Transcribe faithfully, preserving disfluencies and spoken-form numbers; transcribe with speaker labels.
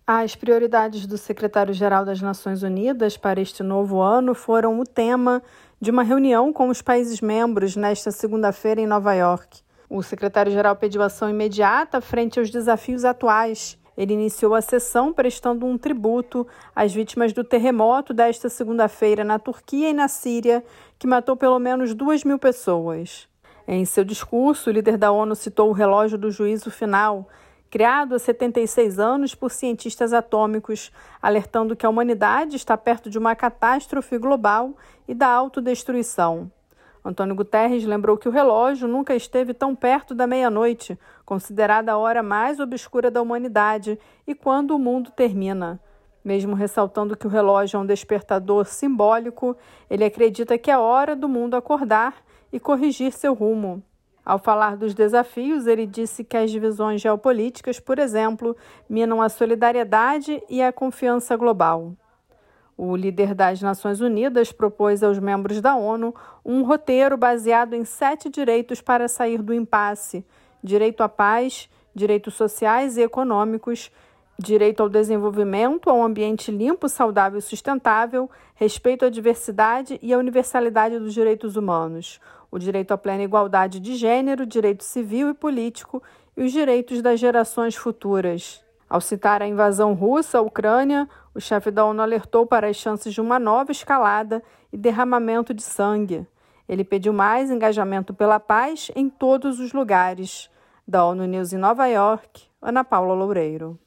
Speaker 1: As prioridades do secretário-geral das Nações Unidas para este novo ano foram o tema de uma reunião com os países membros nesta segunda-feira em Nova York. O secretário-geral pediu ação imediata frente aos desafios atuais. Ele iniciou a sessão prestando um tributo às vítimas do terremoto desta segunda-feira na Turquia e na Síria, que matou pelo menos duas mil pessoas. Em seu discurso, o líder da ONU citou o relógio do juízo final, criado há setenta e seis anos por cientistas atômicos, alertando que a humanidade está perto de uma catástrofe global e da autodestruição. Antônio Guterres lembrou que o relógio nunca esteve tão perto da meia-noite, considerada a hora mais obscura da humanidade e quando o mundo termina. Mesmo ressaltando que o relógio é um despertador simbólico, ele acredita que é hora do mundo acordar e corrigir seu rumo. Ao falar dos desafios, ele disse que as divisões geopolíticas, por exemplo, minam a solidariedade e a confiança global. O líder das Nações Unidas propôs aos membros da ONU um roteiro baseado em sete direitos para sair do impasse: direito à paz, direitos sociais e econômicos, direito ao desenvolvimento, ao ambiente limpo, saudável e sustentável, respeito à diversidade e à universalidade dos direitos humanos, o direito à plena igualdade de gênero, direito civil e político e os direitos das gerações futuras. Ao citar a invasão russa à Ucrânia, o chefe da ONU alertou para as chances de uma nova escalada e derramamento de sangue. Ele pediu mais engajamento pela paz em todos os lugares. Da ONU News em Nova York, Ana Paula Loureiro.